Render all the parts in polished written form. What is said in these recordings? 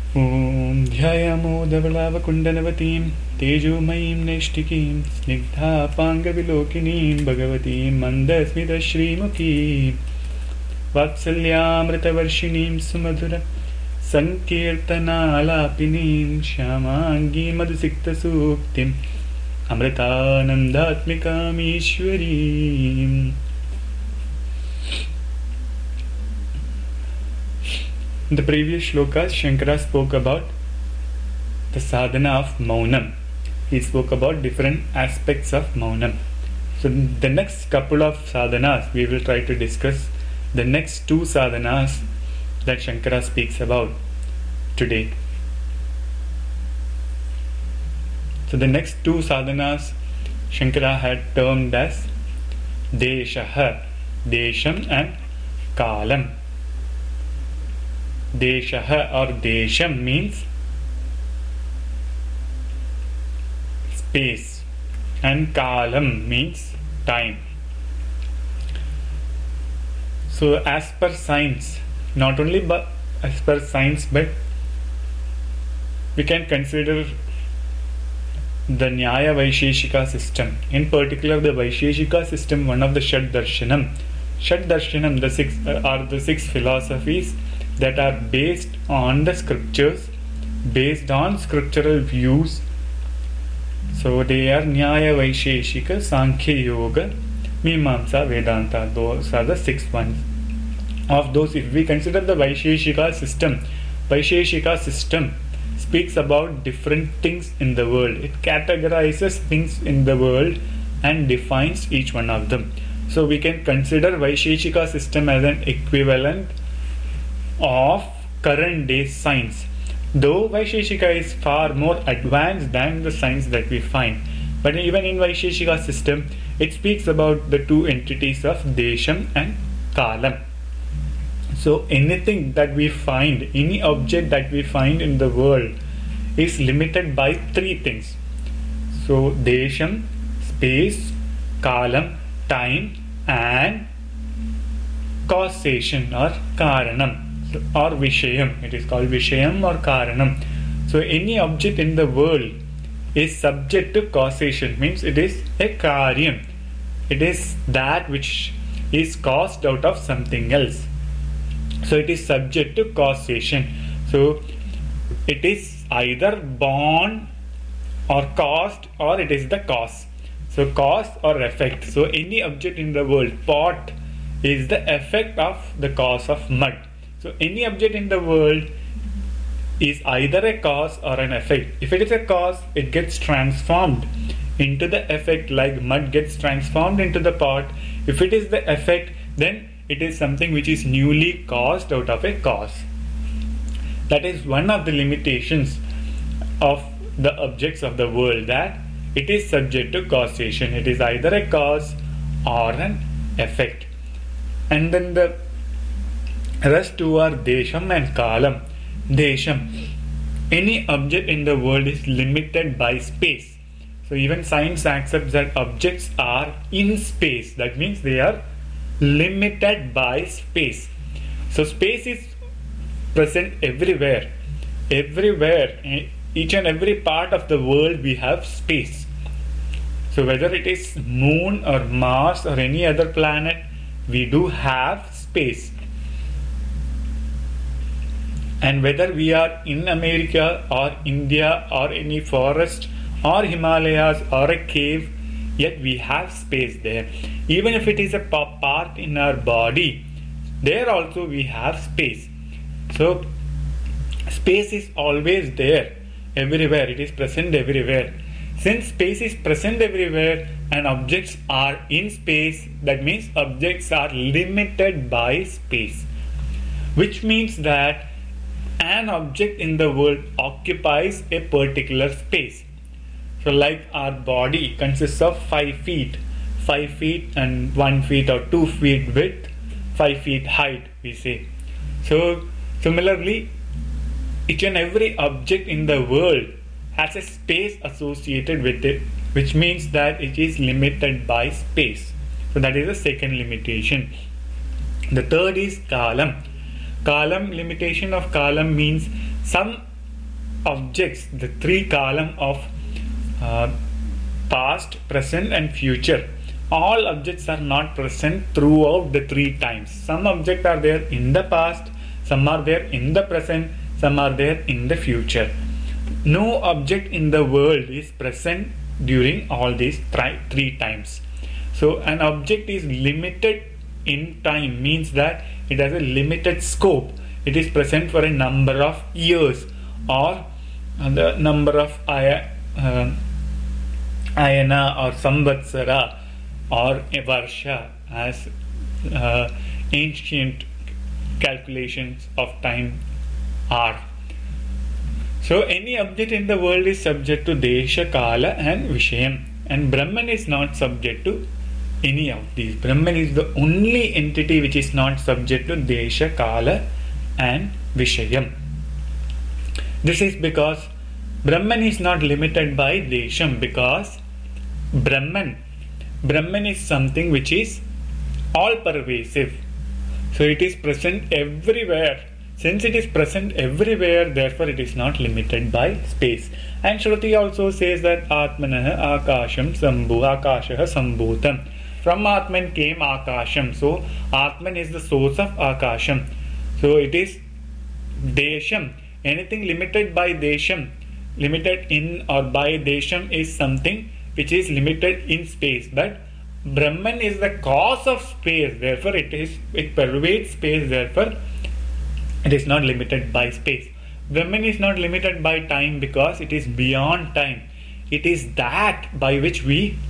ॐ ध्यायामो धवलावकुण्डनवतीं तेजोमयीं नैष्टिकीं स्निग्धापाङ्गविलोकिनीं भगवतीं मन्दस्मितश्रीमुखीं वात्सल्यामृतवर्षिणीं सुमधुर सङ्कीर्तनालापिनीं श्यामाङ्गीं मधुसिक्तसूक्तिम् अमृतानन्दात्मिकामीश्वरीम्. In the previous shlokas, Shankara spoke about the sadhana of Maunam. He spoke about different aspects of Maunam. So the next couple of sadhanas, we will try to discuss the next two sadhanas that Shankara speaks about today. So the next two sadhanas Shankara had termed as Deshaha, Desham and Kalam. Deshaha or Desham means space and Kalam means time. So as per science, not only as per science, but we can consider the Nyaya Vaisheshika system. In particular, the Vaisheshika system, one of the Shad Darshanam. Shad Darshanam, the six are the six philosophies that are based on the scriptures, based on scriptural views. So they are Nyaya Vaisheshika, Sankhya Yoga, Mimamsa, Vedanta. Those are the six ones. Of those, if we consider the Vaisheshika system speaks about different things in the world. It categorizes things in the world and defines each one of them. So we can consider Vaisheshika system as an equivalent of current day science. Though Vaisheshika is far more advanced than the science that we find, but even in Vaisheshika system, it speaks about the two entities of Desham and Kalam. So anything that we find, any object that we find in the world is limited by three things. So Desham, space, Kalam, time, and causation or Karanam or Vishayam. It is called Vishayam or Karanam. So any object in the world is subject to causation, means it is a Karyam. It is that which is caused out of something else. So it is subject to causation. So it is either born or caused, or it is the cause. So cause or effect. So any object in the world, pot is the effect of the cause of mud. So any object in the world is either a cause or an effect. If it is a cause, it gets transformed into the effect, like mud gets transformed into the pot. If it is the effect, then it is something which is newly caused out of a cause. That is one of the limitations of the objects of the world, that it is subject to causation. It is either a cause or an effect. And then the rest two are Desham and Kalam. Desham, any object in the world is limited by space. So even science accepts that objects are in space. That means they are limited by space. So space is present everywhere. Everywhere, each and every part of the world we have space. So whether it is Moon or Mars or any other planet, we do have space. And whether we are in America or India or any forest or Himalayas or a cave, yet we have space there. Even if it is a part in our body, there also we have space. So space is always there, everywhere. It is present everywhere. Since space is present everywhere and objects are in space, that means objects are limited by space, which means that an object in the world occupies a particular space. So like our body consists of 5 feet and 1 feet or 2 feet width, 5 feet height, we say. So similarly, each and every object in the world has a space associated with it, which means that it is limited by space. So that is the second limitation. The third is Kalam. Kalam, limitation of Kalam means some objects, the three column of past, present and future, all objects are not present throughout the three times. Some objects are there in the past, some are there in the present, some are there in the future. No object in the world is present during all these three times. So an object is limited in time, means that it has a limited scope. It is present for a number of years, or the number of ayana or samvatsara or a varsha, as ancient calculations of time are. So any object in the world is subject to desha, kala and vishayam, and Brahman is not subject to any of these. Brahman is the only entity which is not subject to desha, kala and vishayam. This is because Brahman is not limited by desham, because Brahman is something which is all pervasive. So it is present everywhere. Since it is present everywhere, therefore it is not limited by space. And Shruti also says that Atmanah Akasham Sambhu, Akashaha Sambhutam. From Atman came Akasham. So Atman is the source of Akasham. So it is Desham. Anything limited by Desham, limited in or by Desham, is something which is limited in space. But Brahman is the cause of space, therefore it pervades space, therefore it is not limited by space. Brahman is not limited by time because it is beyond time. It is that by which we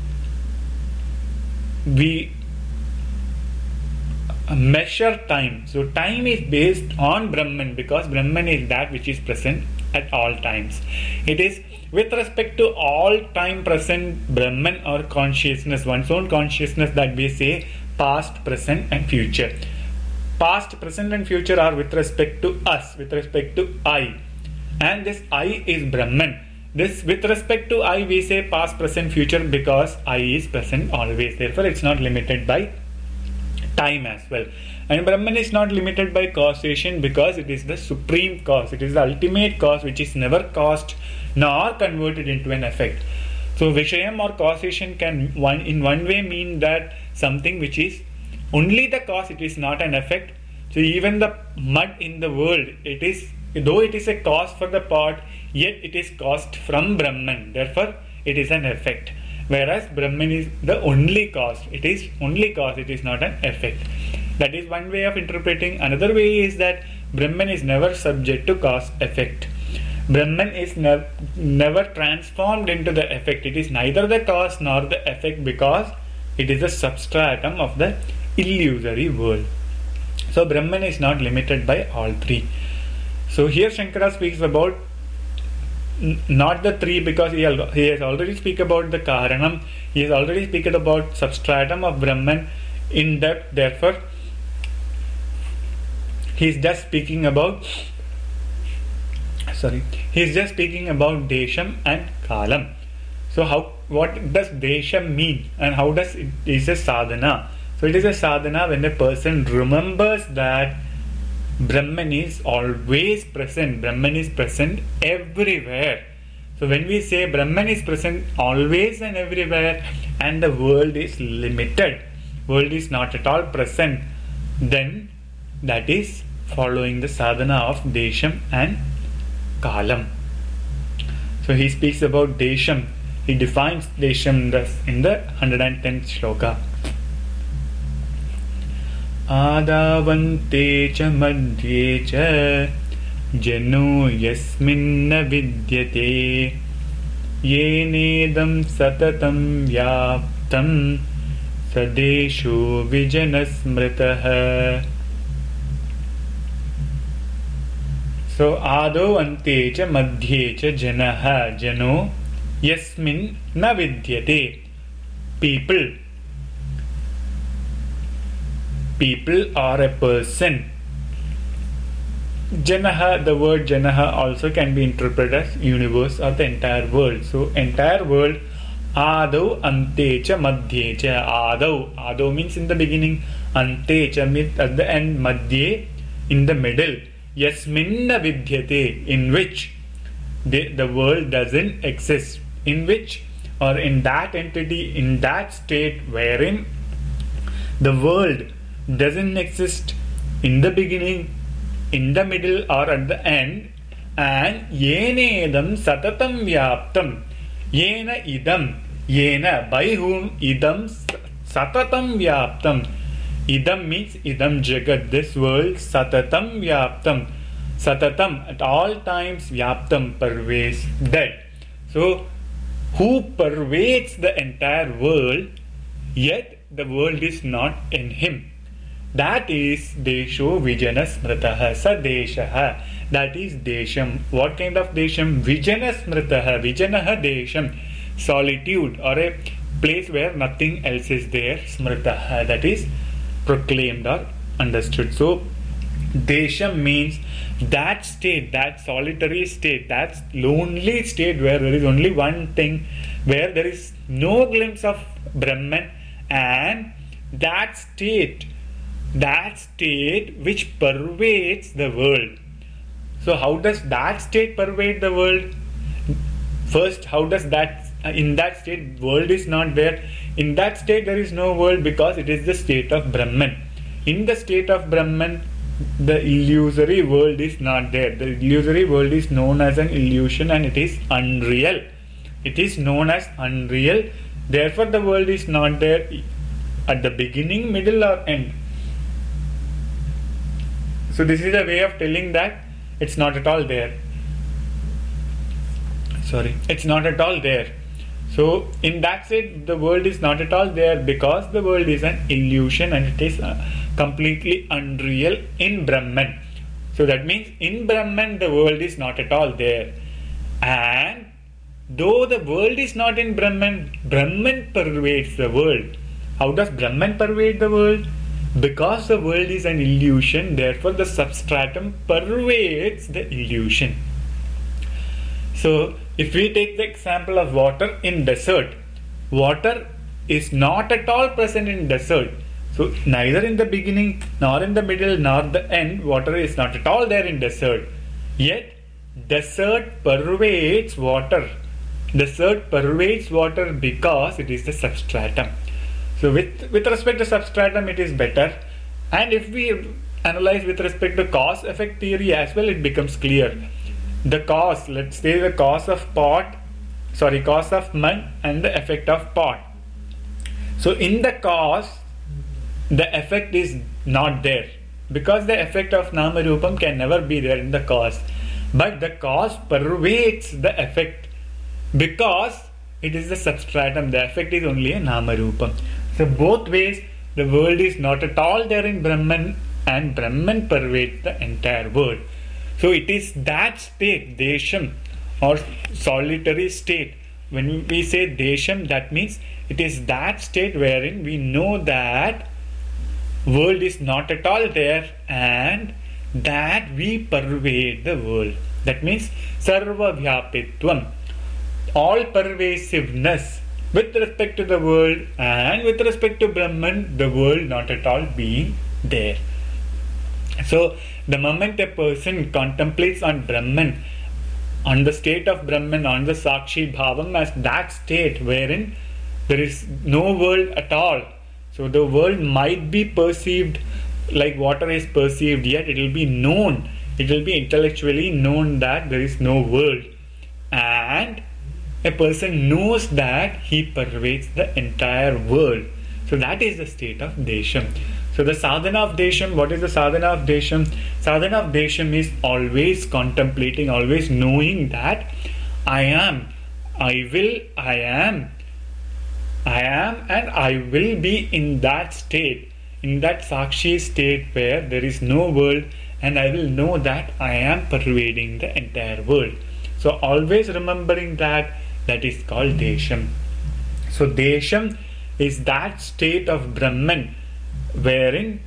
measure time. So time is based on Brahman because Brahman is that which is present at all times. It is with respect to all time present Brahman or consciousness, one's own consciousness, that we say past, present and future. Past, present and future are with respect to us, with respect to I, and this I is Brahman. This with respect to I we say past, present, future because I is present always, therefore it's not limited by time as well. And Brahman is not limited by causation because it is the supreme cause, it is the ultimate cause which is never caused nor converted into an effect. So Vishayam or causation can in one way mean that something which is only the cause, it is not an effect. So even the mud in the world, it is, though it is a cause for the pot, yet it is caused from Brahman, therefore it is an effect. Whereas Brahman is the only cause, it is only cause, it is not an effect. That is one way of interpreting. Another way is that Brahman is never subject to cause effect. Brahman is never transformed into the effect. It is neither the cause nor the effect because it is a substratum of the illusory world. So Brahman is not limited by all three. So here Shankara speaks about not the three because he has already speak about the Karanam, he has already speak about substratum of Brahman in depth, therefore he is just speaking about Desham and Kalam. So what does Desham mean and how does it is a sadhana? So it is a sadhana when a person remembers that Brahman is always present, Brahman is present everywhere. So when we say Brahman is present always and everywhere and the world is limited, world is not at all present, then that is following the sadhana of Desham and Kalam. So he speaks about Desham. He defines Desham thus in the 110th shloka. Adavante cha madhye cha jano yasminna vidyate yenedam satatam vyaptam sadesho vijanasmritaha. So ado ante cha madhye cha janaha jano yasmin na vidyate. People are a person. Janaha, the word Janaha also can be interpreted as universe or the entire world. So entire world. Ado ante cha madhye cha. Ado means in the beginning. Ante cha means at the end. Madhye in the middle. Yasminna vidyate, in which the world doesn't exist. In which, or in that entity, in that state wherein the world doesn't exist in the beginning, in the middle, or at the end, and yenedam satatam vyaptam, yena idam, yena, by whom, idam satatam vyaptam. Idam means idam jagat, this world, satatam vyaptam, satatam, at all times, vyaptam, pervades, that. So, who pervades the entire world, yet the world is not in him. That is Desho Vijana Smritaha, Sa Deshaha. That is Desham. What kind of Desham? Vijana Smritaha, Vijanaha Desham. Solitude, or a place where nothing else is there. Smritaha, that is proclaimed or understood. So, Desham means that state, that solitary state, that lonely state where there is only one thing, where there is no glimpse of Brahman, and that state which pervades the world. So how does that state pervade the world? First, how does that, in that state world is not there. In that state there is no world because it is the state of Brahman. In the state of Brahman, the illusory world is not there. The illusory world is known as an illusion and it is unreal. It is known as unreal. Therefore the world is not there at the beginning, middle, or end. So this is a way of telling that it's not at all there. It's not at all there. So in that state the world is not at all there because the world is an illusion and it is completely unreal in Brahman. So that means in Brahman the world is not at all there. And though the world is not in Brahman, Brahman pervades the world. How does Brahman pervade the world? Because the world is an illusion, therefore the substratum pervades the illusion. So, if we take the example of water in desert, water is not at all present in desert. So, neither in the beginning, nor in the middle, nor the end, water is not at all there in desert. Yet, desert pervades water. Desert pervades water because it is the substratum. So with respect to substratum it is better, and if we analyze with respect to cause effect theory as well, it becomes clear. The cause, let's say the cause of cause of mud and the effect of pot. So in the cause the effect is not there because the effect of Nama Rupam can never be there in the cause, but the cause pervades the effect because it is the substratum. The effect is only a Nama Rupam. So both ways the world is not at all there in Brahman and Brahman pervades the entire world. So it is that state, Desham, or solitary state. When we say Desham, that means it is that state wherein we know that world is not at all there and that we pervade the world. That means Sarva Vyapitvam, all pervasiveness with respect to the world and with respect to Brahman, the world not at all being there. So the moment a person contemplates on Brahman, on the state of Brahman, on the Sakshi Bhavam as that state wherein there is no world at all. So the world might be perceived like water is perceived, yet it will be known, it will be intellectually known that there is no world, and a person knows that he pervades the entire world. So that is the state of Desham. So the sadhana of Desham, what is the sadhana of Desham? Sadhana of Desham is always contemplating, always knowing that I am, I will, I am, and I will be in that state, in that Sakshi state where there is no world, and I will know that I am pervading the entire world. So always remembering that is called Desham. So Desham is that state of Brahman wherein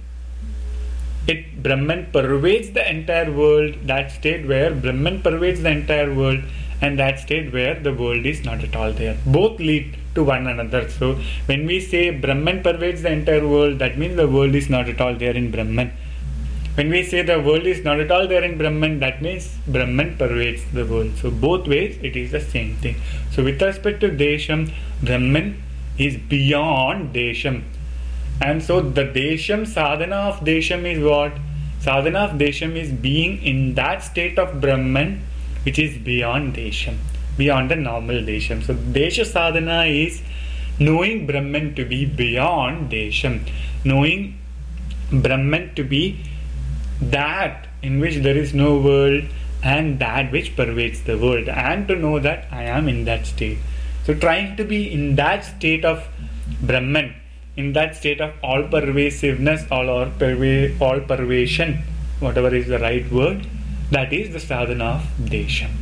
Brahman pervades the entire world, that state where Brahman pervades the entire world, and that state where the world is not at all there. Both lead to one another. So when we say Brahman pervades the entire world, that means the world is not at all there in Brahman. When we say the world is not at all there in Brahman, that means Brahman pervades the world. So both ways it is the same thing. So with respect to Desham, Brahman is beyond Desham. And so the Desham, sadhana of Desham is what? Sadhana of Desham is being in that state of Brahman which is beyond Desham, beyond the normal Desham. So Desha sadhana is knowing Brahman to be beyond Desham, knowing Brahman to be that in which there is no world and that which pervades the world, and to know that I am in that state. So trying to be in that state of Brahman, in that state of all pervasiveness, all pervasion, whatever is the right word, that is the sadhana of Desham.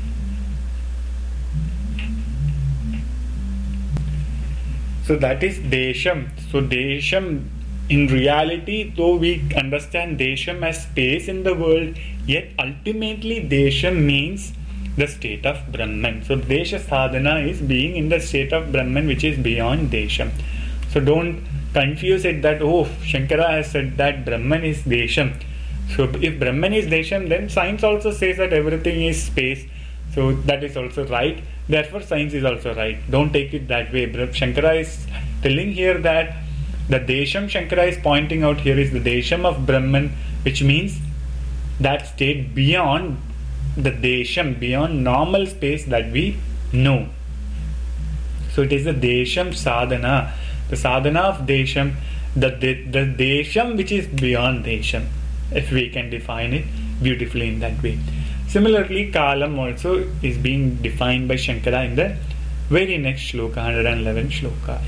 So that is Desham. So Desham, in reality, though we understand Desham as space in the world, yet ultimately Desham means the state of Brahman. So Desha sadhana is being in the state of Brahman which is beyond Desham. So don't confuse it that, oh, Shankara has said that Brahman is Desham. So if Brahman is Desham, then science also says that everything is space. So that is also right. Therefore science is also right. Don't take it that way. Shankara is telling here that the Desham Shankara is pointing out here is the Desham of Brahman, which means that state beyond the Desham, beyond normal space that we know. So it is the Desham sadhana, the sadhana of Desham, the Desham which is beyond Desham, if we can define it beautifully in that way. Similarly, Kalam also is being defined by Shankara in the very next shloka, 111 shloka.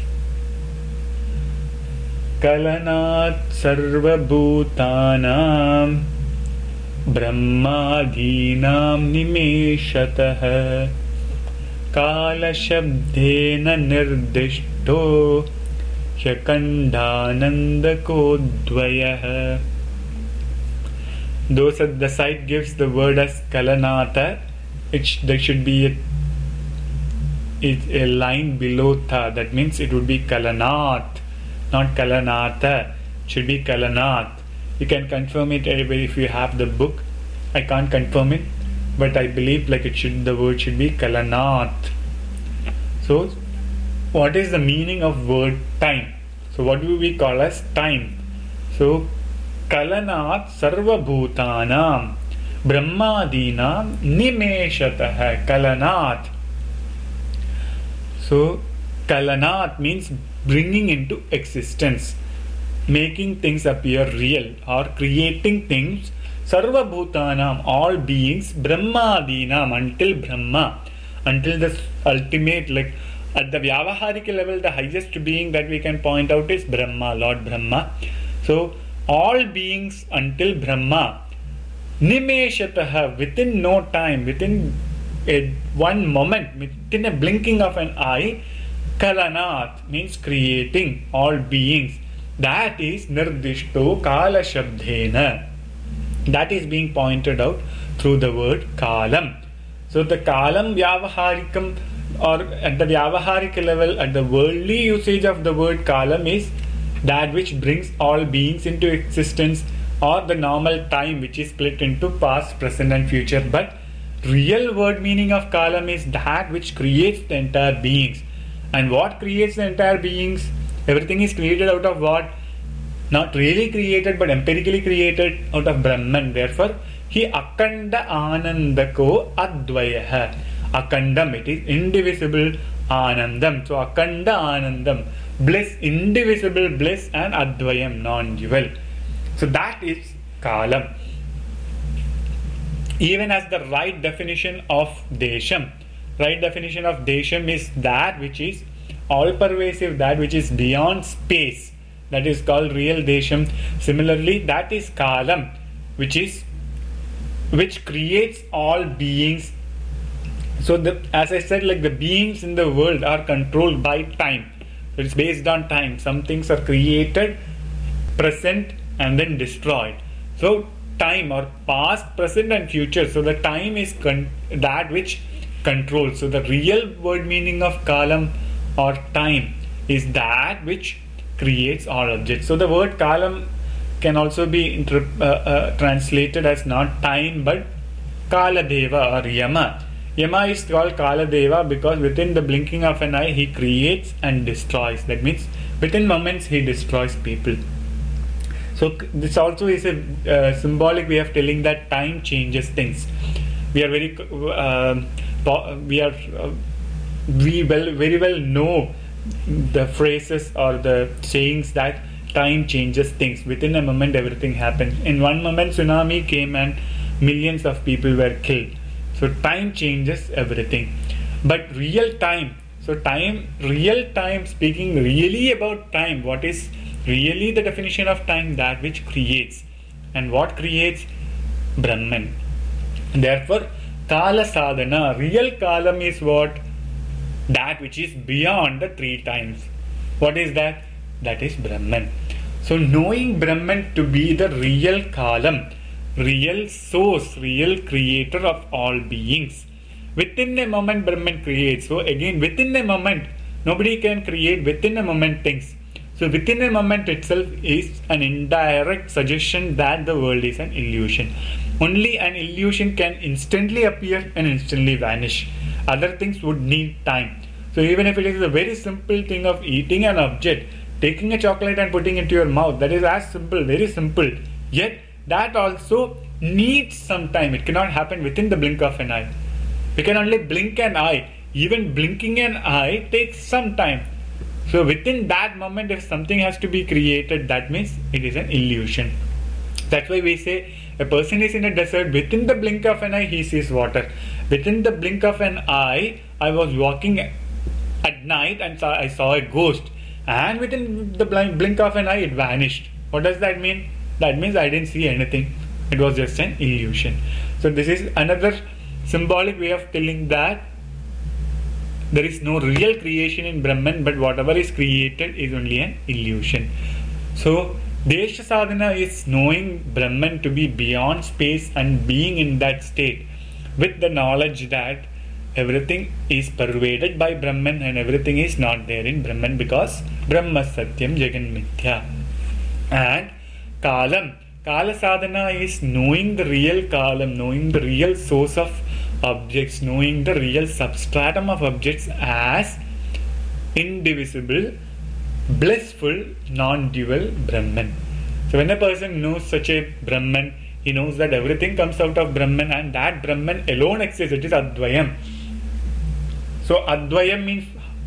Kalanat sarvabhutanam brahmadhinam nimeshatah kala shabdena nirdishto hyakandhananda kodvayah. Though the site gives the word as Kalanata, there should be a line below tha. That means it would be Kalanath, not Kalanata. It should be Kalanath. You can confirm it if you have the book. I can't confirm it, but I believe the word should be Kalanath. So what is the meaning of word time? So what do we call as time? So Kalanat sarvabhutanam brahmadinam nimeshatah. Kalanat. So Kalanat means bringing into existence, making things appear real or creating things. Sarvabhutanam, all beings, brahmadinam, until Brahma, until the ultimate, at the Vyavaharika level, the highest being that we can point out is Brahma, Lord Brahma. So all beings until Brahma, nimeshatah, within no time, within one moment, within a blinking of an eye, Kalanat means creating all beings. That is nirdishto kala shabdena. That is being pointed out through the word kalam. So the kalam vyavaharikam, or at the vyavaharika level, at the worldly usage of the word kalam, is that which brings all beings into existence, or the normal time which is split into past, present and future. But real word meaning of kalam is that which creates the entire beings. And what creates the entire beings? Everything is created out of what? Not really created, but empirically created out of Brahman. Therefore, he akanda anandako advayah. Akandam, it is indivisible anandam. So akanda anandam, bliss, indivisible bliss, and advayam, non-dual. So that is kalam. Even as the right definition of Desham, right definition of Desham is that which is all pervasive, that which is beyond space, that is called real Desham. Similarly, that is Kalam, which creates all beings. So as I said, the beings in the world are controlled by time. So it's based on time. Some things are created, present, and then destroyed. So time, or past, present and future. So the time is that which controls. So the real word meaning of kalam or time is that which creates all objects. So the word kalam can also be translated as not time but Kaladeva or Yama. Yama is called Kaladeva because within the blinking of an eye he creates and destroys. That means within moments he destroys people. So this also is a symbolic way of telling that time changes things. We are very very well know the phrases or the sayings that time changes things. Within a moment everything happens. In one moment tsunami came and millions of people were killed. So time changes everything. But real time, real time, speaking really about time, what is really the definition of time? That which creates. And what creates? Brahman. Therefore, Kala Sadhana, real Kalam is what? That which is beyond the 3 times. What is that? That is Brahman. So knowing Brahman to be the real Kalam, real source, real creator of all beings. Within a moment Brahman creates. So again, within a moment, nobody can create within a moment things. So within a moment itself is an indirect suggestion that the world is an illusion. Only an illusion can instantly appear and instantly vanish. Other things would need time. So even if it is a very simple thing of eating an object, taking a chocolate and putting it into your mouth, that is as simple, very simple. Yet that also needs some time. It cannot happen within the blink of an eye. We can only blink an eye. Even blinking an eye takes some time. So within that moment, if something has to be created, that means it is an illusion. That's why we say a person is in a desert, within the blink of an eye he sees water. Within the blink of an eye, I was walking at night and I saw a ghost. And within the blink of an eye it vanished. What does that mean? That means I didn't see anything. It was just an illusion. So this is another symbolic way of telling that there is no real creation in Brahman, but whatever is created is only an illusion. So Desha Sadhana is knowing Brahman to be beyond space and being in that state with the knowledge that everything is pervaded by Brahman and everything is not there in Brahman because Brahma Satyam Jagan Mithya. And Kalam, Kala Sadhana is knowing the real Kalam, knowing the real source of objects, knowing the real substratum of objects as indivisible, blissful, non-dual Brahman. So when a person knows such a Brahman, he knows that everything comes out of Brahman and that Brahman alone exists. It is Advayam. So Advayam means,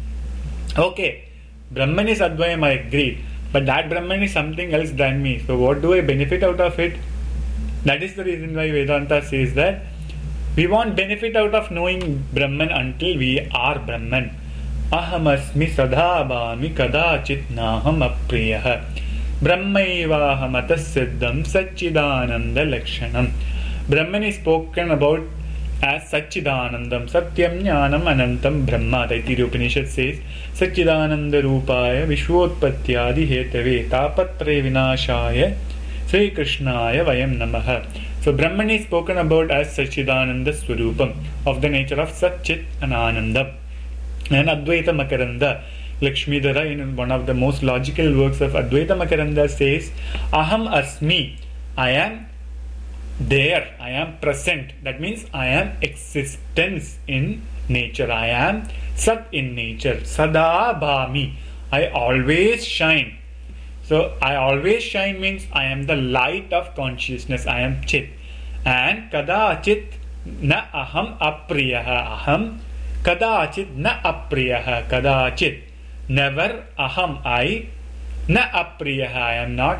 okay, Brahman is Advayam, I agree, but that Brahman is something else than me. So what do I benefit out of it? That is the reason why Vedanta says that we want benefit out of knowing Brahman until we are Brahman. Ahamasmi sadhabami kadachit naham apriyah brahmaiva siddham satchidananda lakshanam. Brahman is spoken about as Satchidanandam, Satyam Jnanam Anantam Brahma. The Taittiriya Upanishad says Satchidananda Rupaya Vishwotpatyadi Hetave Tapatre Vinashaya Sri Krishnaya Vayam Namaha. So Brahman is spoken about as Satchidananda Swarupam, of the nature of Satchit and Ananda. And Advaita Makaranda, Lakshmidhara, in one of the most logical works of Advaita Makaranda, says Aham Asmi, I am there, I am present. That means I am existence in nature. I am Sat in nature. Sada Bhami, I always shine. So I always shine means I am the light of consciousness. I am Chit. And Kadachit na aham apriyaha. Aham Kadachit na apriyaha. Kadachit, never aham I, na apriyaha, I am not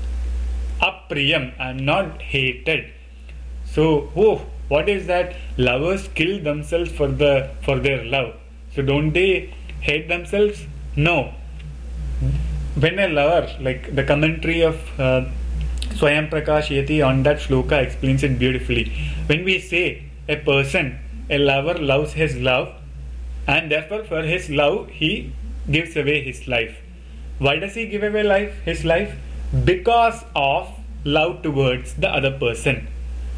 apriyam, I am not hated. So what is that? Lovers kill themselves for their love. So don't they hate themselves? No. When a lover, like the commentary of Swayam Prakash Yeti on that shloka explains it beautifully. When we say a person, a lover loves his love, and therefore for his love he gives away his life. Why does he give away his life? Because of love towards the other person.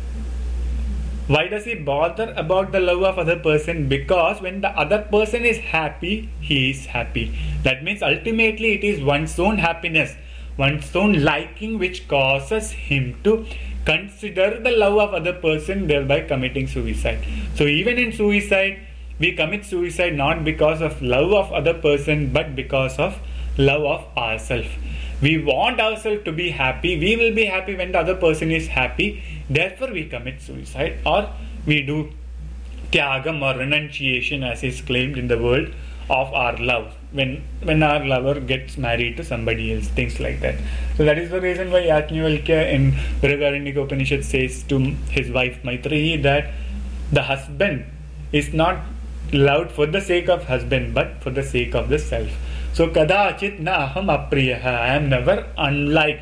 Why does he bother about the love of other person? Because when the other person is happy, he is happy. That means ultimately it is one's own happiness, one's own liking which causes him to consider the love of other person, thereby committing suicide. So even in suicide, we commit suicide not because of love of other person, but because of love of ourselves. We want ourselves to be happy. We will be happy when the other person is happy. Therefore we commit suicide, or we do tyagam or renunciation as is claimed in the world of our love. When our lover gets married to somebody else, things like that. So that is the reason why Yajnavalkya in Brihadaranyaka Upanishad says to his wife Maitreyi that the husband is not loved for the sake of husband, but for the sake of the self. So kadachit na aham apriyaha, I am never unliked,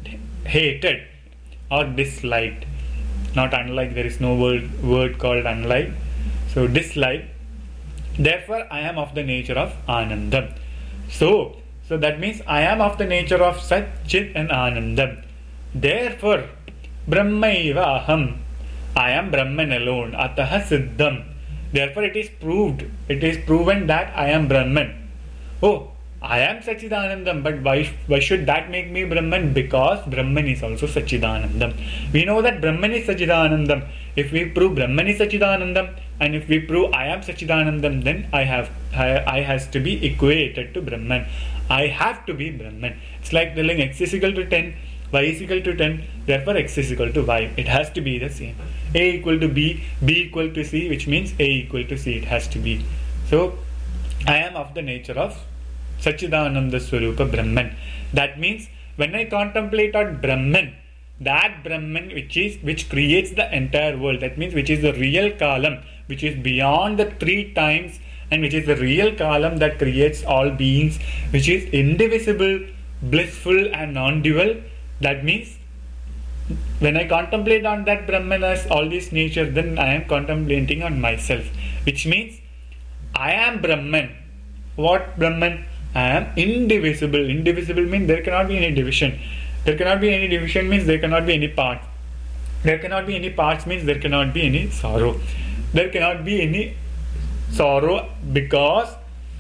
hated or disliked. Not unlike, there is no word called unlike. So dislike. Therefore I am of the nature of Anandam. So that means I am of the nature of Sat, Chit and Anandam. Therefore Brahmaiva aham, I am Brahman alone. Ataha Siddham. Therefore it is proven that I am Brahman. Oh, I am Sachidanandam, but why should that make me Brahman? Because Brahman is also Sachidanandam. We know that Brahman is Sachidanandam. If we prove Brahman is Sachidanandam, and if we prove I am Sachidanandam, then I has to be equated to Brahman. I have to be Brahman. It's like telling x is equal to 10, y is equal to 10, therefore x is equal to y. It has to be the same. A equal to B, B equal to C, which means A equal to C. It has to be. So I am of the nature of Sachidananda Swarupa Brahman. That means when I contemplate on Brahman, that Brahman which creates the entire world, that means which is the real kalam, which is beyond the 3 times, and which is the real kalam that creates all beings, which is indivisible, blissful and non-dual. That means when I contemplate on that Brahman as all this nature, then I am contemplating on myself, which means I am Brahman. What Brahman? I am indivisible. Indivisible means there cannot be any division. There cannot be any division means there cannot be any part. There cannot be any parts means there cannot be any sorrow. There cannot be any sorrow because,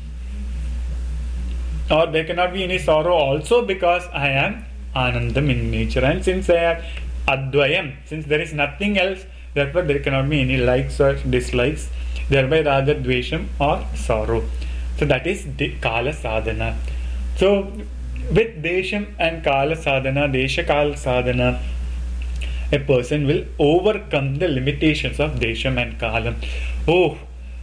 or there cannot be any sorrow also because I am Anandam in nature. And since I am Advayam, since there is nothing else, therefore there cannot be any likes or dislikes, thereby rather dvesham or sorrow. So that is Kala Sadhana. So with Desham and Kala Sadhana, Desha Kala Sadhana, a person will overcome the limitations of Desham and Kalam. Oh,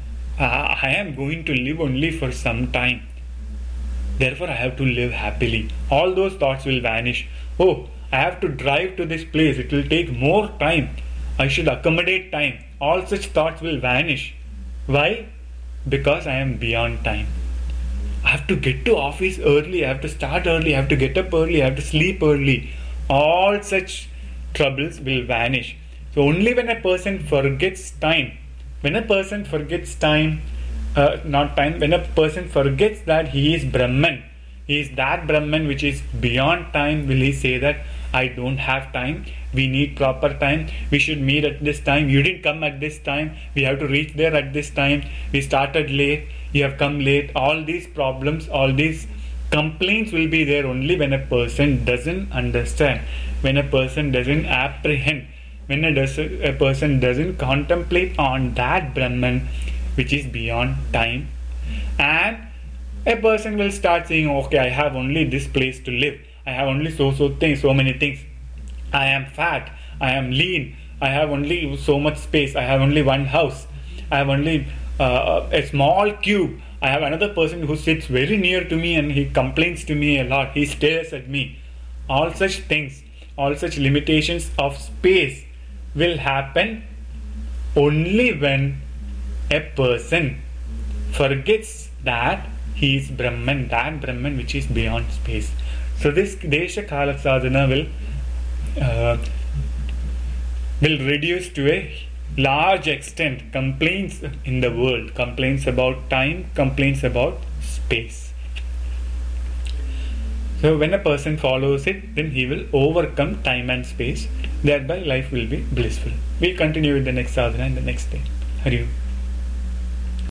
I am going to live only for some time, therefore I have to live happily. All those thoughts will vanish. Oh, I have to drive to this place, it will take more time, I should accommodate time. All such thoughts will vanish. Why? Because I am beyond time. I have to get to office early, I have to start early, I have to get up early, I have to sleep early. All such troubles will vanish. So only when a person forgets time, when a person forgets time, when a person forgets that he is Brahman, he is that Brahman which is beyond time, will he say that I don't have time, we need proper time, we should meet at this time, you didn't come at this time, we have to reach there at this time, we started late, you have come late. All these problems, all these complaints will be there only when a person doesn't understand, when a person doesn't apprehend, when a person doesn't contemplate on that Brahman which is beyond time. And a person will start saying, okay, I have only this place to live, I have only so many things, I am fat, I am lean, I have only so much space, I have only one house, I have only a small cube, I have another person who sits very near to me and he complains to me a lot, he stares at me. All such things, all such limitations of space will happen only when a person forgets that he is Brahman, that Brahman which is beyond space. So this Desha Kala Sadhana will reduce to a large extent complaints in the world, complaints about time, complaints about space. So when a person follows it, then he will overcome time and space, thereby life will be blissful. We'll continue with the next sadhana in the next day. Hari Om.